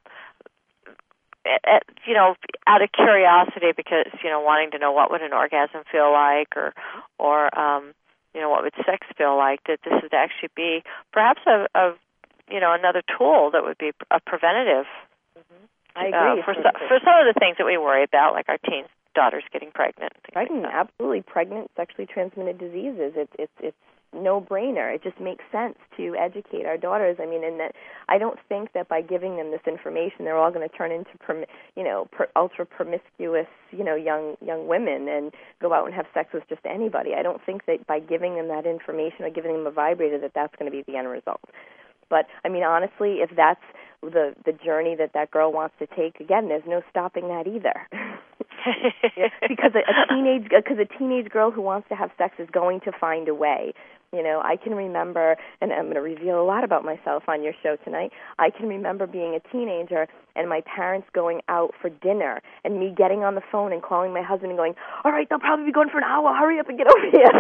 Out of curiosity, because wanting to know what would an orgasm feel like, or what would sex feel like, that this would actually be perhaps another tool that would be a preventative. I agree. For some of the things that we worry about, like our teen daughters getting pregnant. Absolutely. Pregnant, sexually transmitted diseases. It's no-brainer. It just makes sense to educate our daughters. I mean, and that I don't think that by giving them this information, they're all going to turn into ultra promiscuous, young women and go out and have sex with just anybody. I don't think that by giving them that information or giving them a vibrator that's going to be the end result. But I mean, honestly, if that's the journey that girl wants to take, again, there's no stopping that either. Because a teenage girl who wants to have sex is going to find a way. I can remember, and I'm going to reveal a lot about myself on your show tonight, I can remember being a teenager and my parents going out for dinner and me getting on the phone and calling my husband and going, all right, they'll probably be gone for an hour, hurry up and get over here.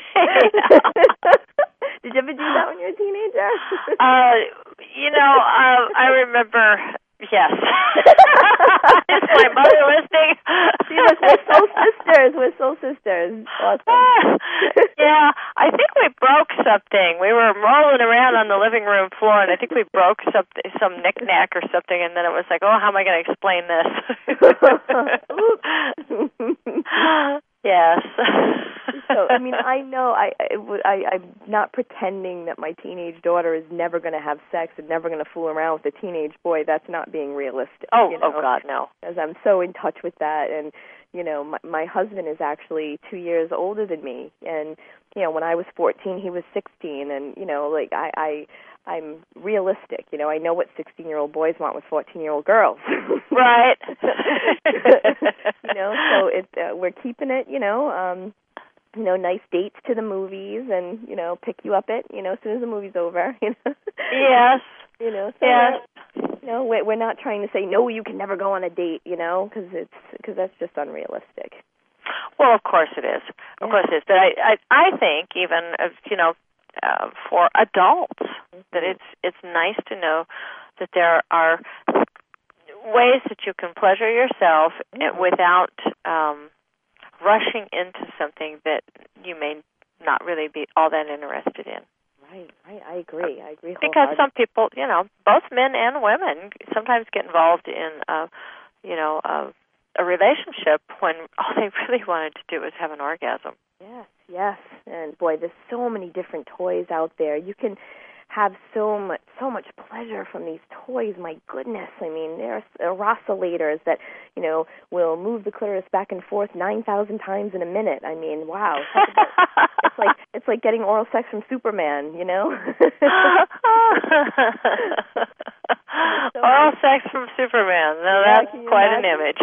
Did you ever do that when you were a teenager? I remember, yes. Is my mother listening? We're soul sisters. Awesome. Yeah, I think we broke something. We were rolling around on the living room floor, and I think we broke some knick-knack or something, and then it was like, oh, how am I going to explain this? Yes. So, I mean, I know I'm not pretending that my teenage daughter is never going to have sex and never going to fool around with a teenage boy. That's not being realistic. Oh God, no. Because I'm so in touch with that, and my husband is actually 2 years older than me, and when I was 14, he was 16, and I'm realistic. I know what 16-year-old boys want with 14-year-old girls. Right. So we're keeping it, nice dates to the movies and, pick you up at, as soon as the movie's over. Yes. We're not trying to say, no, you can never go on a date, because that's just unrealistic. Well, of course it is. Of course it is. But I think even, for adults, that it's nice to know that there are ways that you can pleasure yourself without rushing into something that you may not really be all that interested in. Right. I agree. Because some people, both men and women sometimes get involved in, a relationship when all they really wanted to do was have an orgasm. Yes. And boy, there's so many different toys out there. You can have so much pleasure from these toys. My goodness, I mean, there are oscillators that will move the clitoris back and forth 9,000 times in a minute. I mean, wow, it's like getting oral sex from Superman, Oral sex from Superman. Now that's quite an image.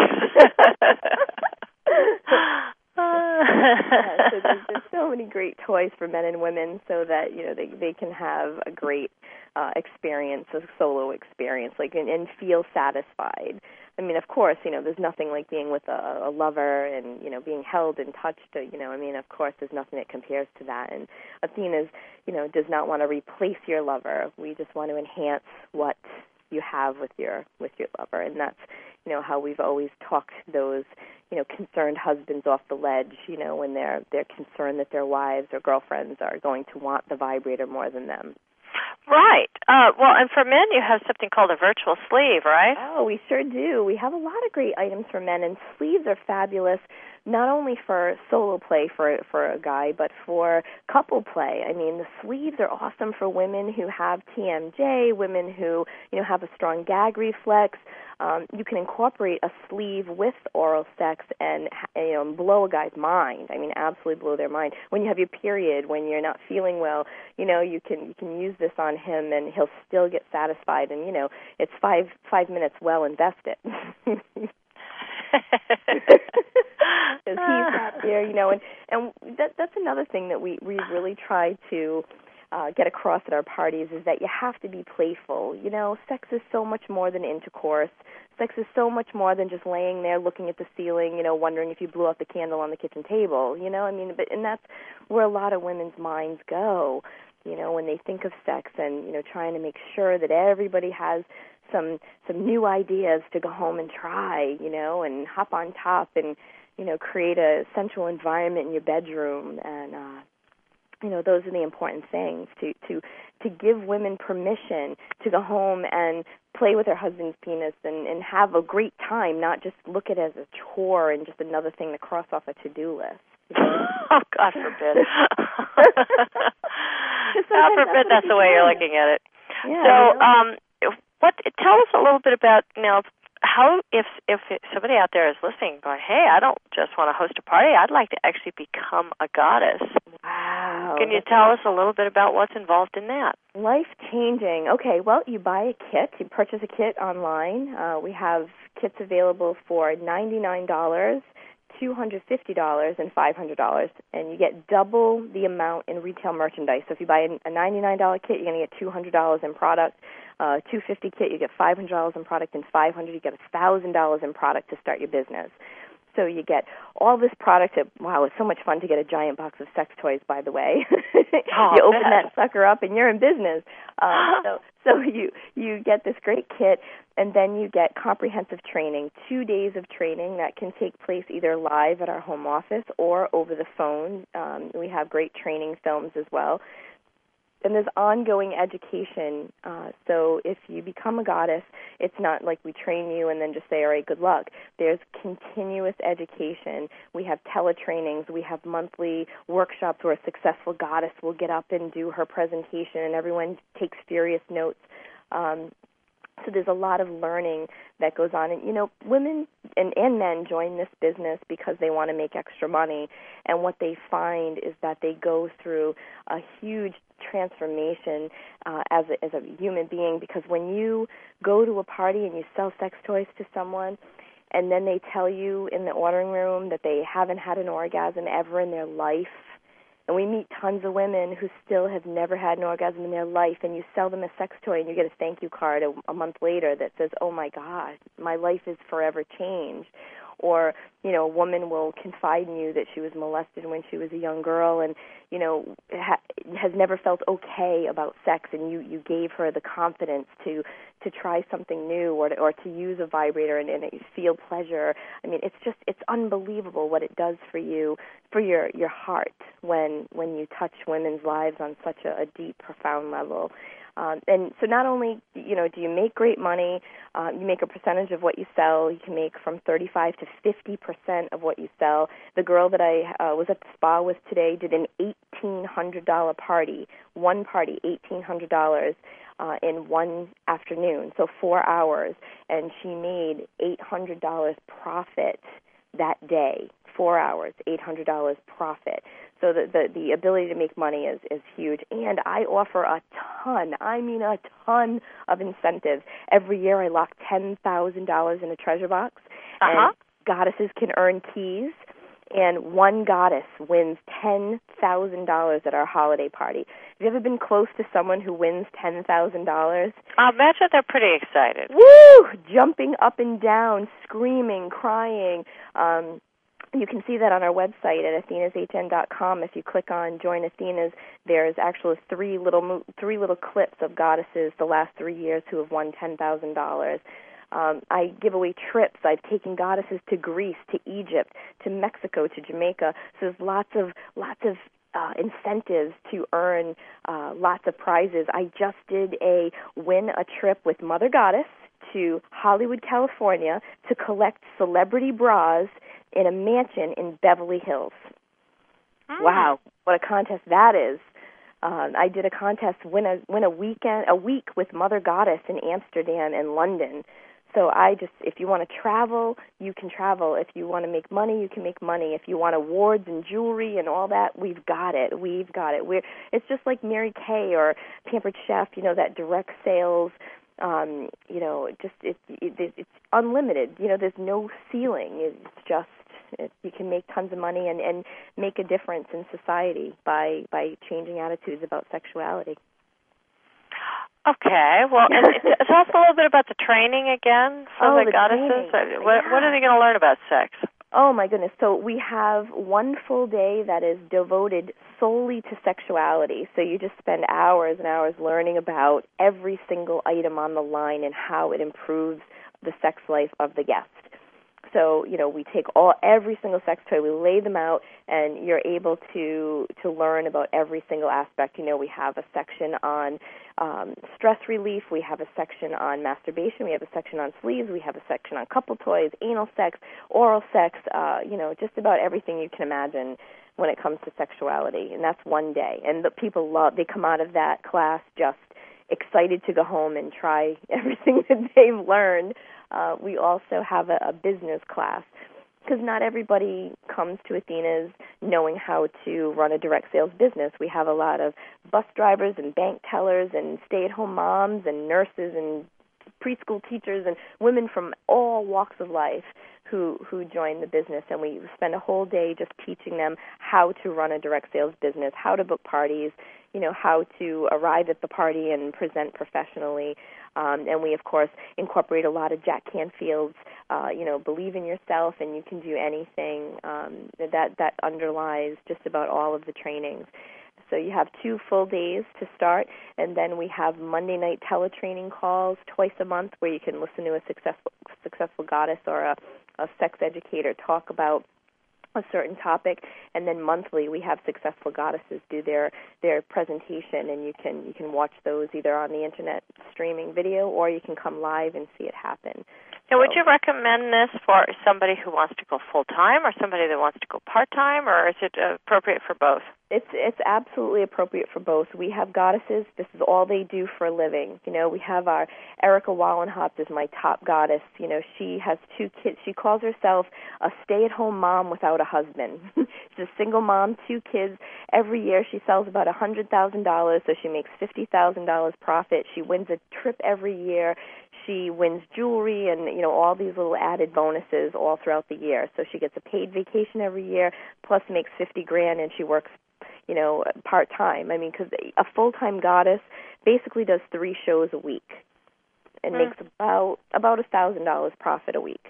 So there's so many great toys for men and women, so that they can have a great experience, a solo experience, and feel satisfied. I mean, of course, there's nothing like being with a lover and being held and touched. Of course, there's nothing that compares to that. And Athena's, does not want to replace your lover. We just want to enhance what you have with your lover, and that's how we've always talked those concerned husbands off the ledge, when they're concerned that their wives or girlfriends are going to want the vibrator more than them. Right. Well, and for men, you have something called a virtual sleeve, right? Oh, we sure do. We have a lot of great items for men, and sleeves are fabulous, not only for solo play for a guy, but for couple play. I mean, the sleeves are awesome for women who have TMJ, women who, have a strong gag reflex. You can incorporate a sleeve with oral sex and blow a guy's mind. I mean, absolutely blow their mind. When you have your period, when you're not feeling well, you can use this on him and he'll still get satisfied. And it's 5 minutes well invested. Because he's out there, and that's another thing that we really try to get across at our parties, is that you have to be playful. Sex is so much more than intercourse. Sex is so much more than just laying there looking at the ceiling, wondering if you blew out the candle on the kitchen table. And that's where a lot of women's minds go, when they think of sex, and trying to make sure that everybody has some new ideas to go home and try, and hop on top and create a sensual environment in your bedroom. And those are the important things, to give women permission to go home and play with their husband's penis and have a great time, not just look at it as a chore and just another thing to cross off a to-do list. Oh, God forbid. God forbid that's the way you're looking at it. Yeah, tell us a little bit about, how, if somebody out there is listening going, hey, I don't just want to host a party, I'd like to actually become a goddess. Wow. Can you tell us a little bit about what's involved in that? Life-changing. Okay, well, you buy a kit. You purchase a kit online. We have kits available for $99, $250, and $500, and you get double the amount in retail merchandise. So if you buy a $99 kit, you're going to get $200 in product. $250 kit, you get $500 in product, and $500, you get $1,000 in product to start your business. So you get all this product. Wow, it's so much fun to get a giant box of sex toys, by the way. You open that sucker up and you're in business. So you get this great kit, and then you get comprehensive training, 2 days of training that can take place either live at our home office or over the phone. We have great training films as well. And there's ongoing education. So if you become a goddess, it's not like we train you and then just say, all right, good luck. There's continuous education. We have teletrainings. We have monthly workshops where a successful goddess will get up and do her presentation, and everyone takes furious notes. So there's a lot of learning that goes on. And, women and men join this business because they want to make extra money. And what they find is that they go through a huge transformation as a human being, because when you go to a party and you sell sex toys to someone, and then they tell you in the ordering room that they haven't had an orgasm ever in their life, and we meet tons of women who still have never had an orgasm in their life, and you sell them a sex toy and you get a thank you card a month later that says, oh my God, my life is forever changed. Or, a woman will confide in you that she was molested when she was a young girl and, has never felt okay about sex, and you gave her the confidence to try something new or to use a vibrator and feel pleasure. I mean, it's unbelievable what it does for you, for your heart when you touch women's lives on such a deep, profound level. And so not only, do you make great money, you make a percentage of what you sell. You can make from 35 to 50% of what you sell. The girl that I was at the spa with today did an $1,800 party, one party, $1,800 in one afternoon, so 4 hours, and she made $800 profit that day. 4 hours, $800 profit. So the ability to make money is huge. And I offer a ton of incentives. Every year I lock $10,000 in a treasure box, and goddesses can earn keys. And one goddess wins $10,000 at our holiday party. Have you ever been close to someone who wins $10,000? I'll imagine they're pretty excited. Woo! Jumping up and down, screaming, crying. You can see that on our website at athenashn.com. If you click on Join Athenas, there's actually three little clips of goddesses the last 3 years who have won $10,000. I give away trips. I've taken goddesses to Greece, to Egypt, to Mexico, to Jamaica. So there's lots of incentives to earn lots of prizes. I just did a win a trip with Mother Goddess to Hollywood, California, to collect celebrity bras in a mansion in Beverly Hills. Wow, what a contest that is. I did a contest, win a week with Mother Goddess in Amsterdam and London. So if you want to travel, you can travel. If you want to make money, you can make money. If you want awards and jewelry and all that, we've got it. It's just like Mary Kay or Pampered Chef, that direct sales. It's unlimited. There's no ceiling. It's just you can make tons of money and make a difference in society by changing attitudes about sexuality. Okay, well, and tell us a little bit about the training again for the goddesses. What are they going to learn about sex? Oh, my goodness. So we have one full day that is devoted solely to sexuality. So you just spend hours and hours learning about every single item on the line and how it improves the sex life of the guest. so, we take every single sex toy, we lay them out, and you're able to learn about every single aspect. We have a section on stress relief, we have a section on masturbation, we have a section on sleeves, we have a section on couple toys, anal sex, oral sex, just about everything you can imagine when it comes to sexuality. And that's one day. And the people they come out of that class just excited to go home and try everything that they've learned. We also have a business class, because not everybody comes to Athena's knowing how to run a direct sales business. We have a lot of bus drivers and bank tellers and stay-at-home moms and nurses and preschool teachers and women from all walks of life who join the business, and we spend a whole day just teaching them how to run a direct sales business, how to book parties, how to arrive at the party and present professionally. And we, of course, incorporate a lot of Jack Canfield's, believe in yourself and you can do anything. That underlies just about all of the trainings. So you have 2 full days to start, and then we have Monday night teletraining calls twice a month where you can listen to a successful goddess or a sex educator talk about a certain topic, and then monthly we have successful goddesses do their presentation, and you can watch those either on the internet streaming video or you can come live and see it happen. Now, would you recommend this for somebody who wants to go full-time or somebody that wants to go part-time, or is it appropriate for both? It's absolutely appropriate for both. We have goddesses. This is all they do for a living. We have our Erica Wallenhaupt is my top goddess. She has 2 kids. She calls herself a stay-at-home mom without a husband. She's a single mom, 2 kids. Every year she sells about $100,000, so she makes $50,000 profit. She wins a trip every year. She wins jewelry and, all these little added bonuses all throughout the year. So she gets a paid vacation every year, plus makes $50,000, and she works, part-time. I mean, because a full-time goddess basically does 3 shows a week and makes about $1,000 profit a week.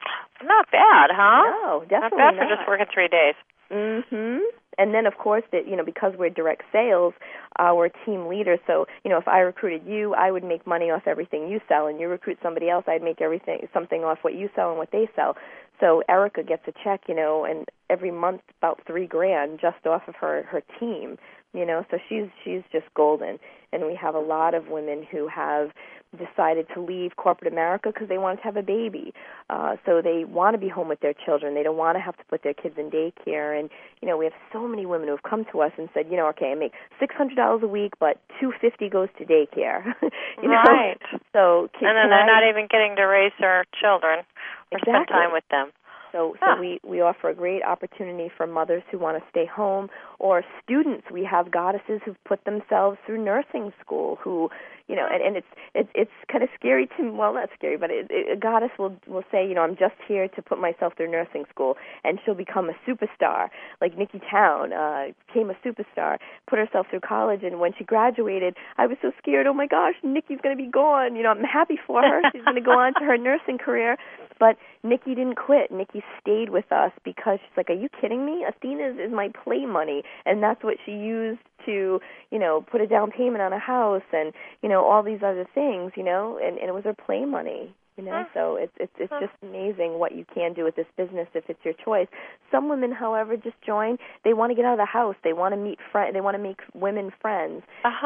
Not bad, huh? No, definitely not bad for just working 3 days. Mm-hmm. And then, of course, because we're direct sales, we're team leaders. So, if I recruited you, I would make money off everything you sell, and you recruit somebody else, I'd make something off what you sell and what they sell. So Erica gets a check, and every month about $3,000 just off of her team. So she's just golden. And we have a lot of women who have decided to leave corporate America because they wanted to have a baby. So they want to be home with their children. They don't want to have to put their kids in daycare. And, we have so many women who have come to us and said, okay, I make $600 a week, but $250 goes to daycare. Right. So and then they're not even getting to raise their children or spend time with them. So we offer a great opportunity for mothers who want to stay home, or students. We have goddesses who've put themselves through nursing school who, and it's kind of scary not scary, but a goddess will say, I'm just here to put myself through nursing school, and she'll become a superstar. Like Nikki Town became a superstar, put herself through college, and when she graduated, I was so scared. Oh my gosh, Nikki's going to be gone. I'm happy for her. She's going to go on to her nursing career. But Nikki didn't quit. Nikki stayed with us because she's like, are you kidding me? Athena is my play money. And that's what she used to, put a down payment on a house and, all these other things, and it was her play money. So it's just amazing what you can do with this business if it's your choice. Some women, however, just join. They want to get out of the house. They want to meet they want to make women friends.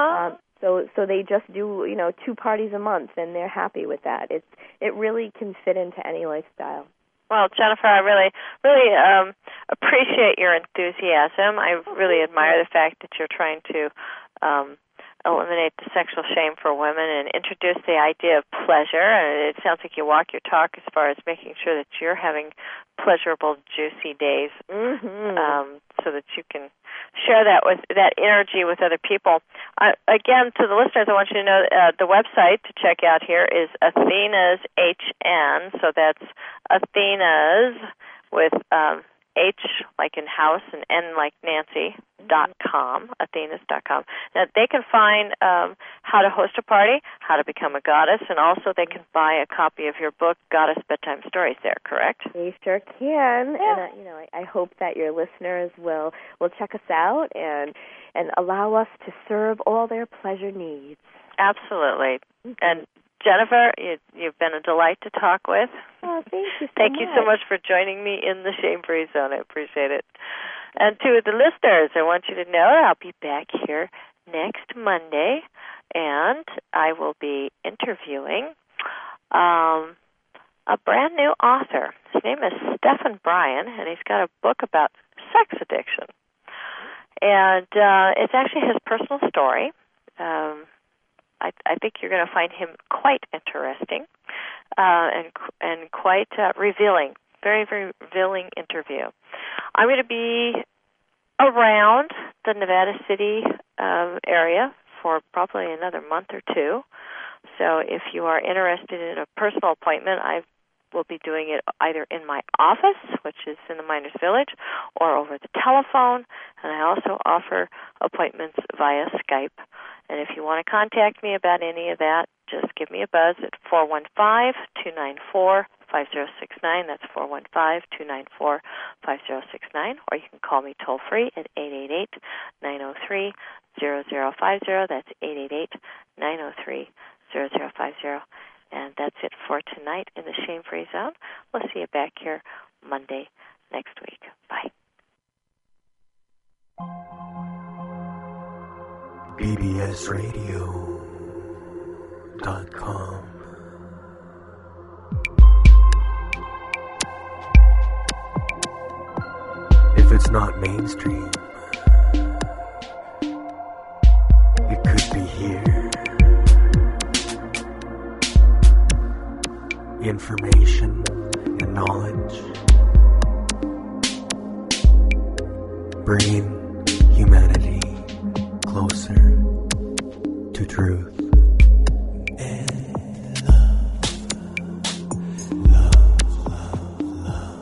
So they just do 2 parties a month, and they're happy with that. It really can fit into any lifestyle. Well, Jennifer, I really appreciate your enthusiasm. I really admire the fact that you're trying to eliminate the sexual shame for women and introduce the idea of pleasure. And it sounds like you walk your talk as far as making sure that you're having pleasurable, juicy days, so that you can share that energy with other people. Again, to the listeners, I want you to know the website to check out here is Athena's HN. So that's Athena's with H like in house and N like Nancy .com, Athenas.com. Now they can find how to host a party, how to become a goddess, and also they can buy a copy of your book, Goddess Bedtime Stories. There, correct? They sure can. Yeah. And I hope that your listeners will check us out and allow us to serve all their pleasure needs. Absolutely. And Jennifer, you've been a delight to talk with. Oh, thank you so much. Thank you so much for joining me in the Shame-Free Zone. I appreciate it. And to the listeners, I want you to know I'll be back here next Monday, and I will be interviewing a brand new author. His name is Stephen Bryan, and he's got a book about sex addiction. And it's actually his personal story. I think you're going to find him quite interesting and quite revealing. Very, very revealing interview. I'm going to be around the Nevada City area for probably another month or two. So if you are interested in a personal appointment, I will be doing it either in my office, which is in the Miners Village, or over the telephone. And I also offer appointments via Skype. And if you want to contact me about any of that, just give me a buzz at 415-294-5069. That's 415-294-5069. Or you can call me toll-free at 888-903-0050. That's 888-903-0050. And that's it for tonight in the Shame-Free Zone. We'll see you back here Monday next week. Bye. bbsradio.com. If it's not mainstream, it could be here. Information and knowledge, bringing humanity closer to truth and love.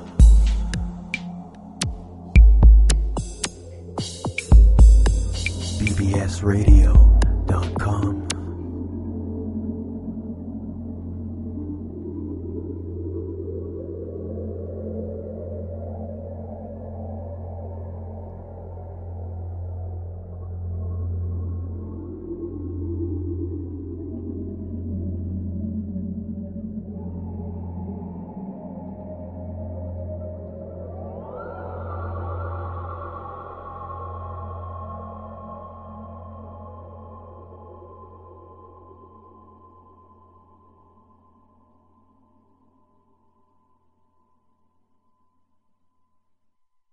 bbsradio.com